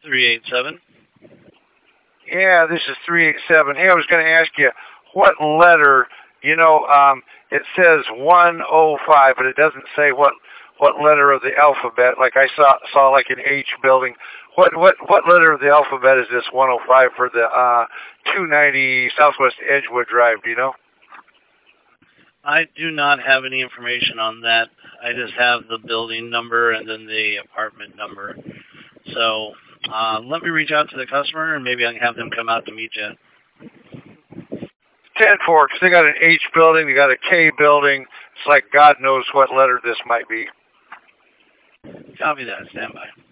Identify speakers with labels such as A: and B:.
A: 387.
B: Yeah, this is 387. Hey, I was going to ask you what letter, it says 105, but it doesn't say what letter of the alphabet. Like I saw like an H building. What letter of the alphabet is this 105 for the 290 Southwest Edgewood Drive, do you know?
A: I do not have any information on that. I just have the building number and then the apartment number. So let me reach out to the customer and maybe I can have them come out to meet you.
B: 10 Forks, they got an H building, they got a K building. It's like God knows what letter this might be.
A: Copy that. Stand by.